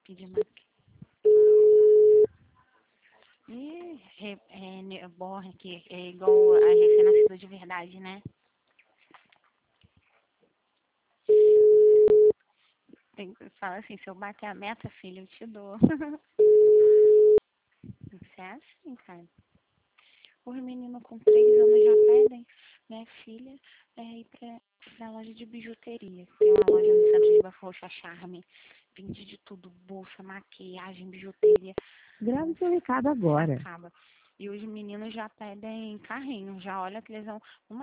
Pedir mais. Borra aqui, é igual a recém-nascida de verdade, né? Tem que falar assim, se eu bater a meta, filho, eu te dou. Tem que ser assim, cara. Os meninos com 3 anos já pedem, minha filha, ir pra loja de bijuteria. Tem uma loja no centro de Belfort Roxo, a Charme. Vende de tudo, bolsa, maquiagem, bijuteria. Grave seu recado agora. Acaba. E os meninos já pedem carrinho, já olha que eles vão.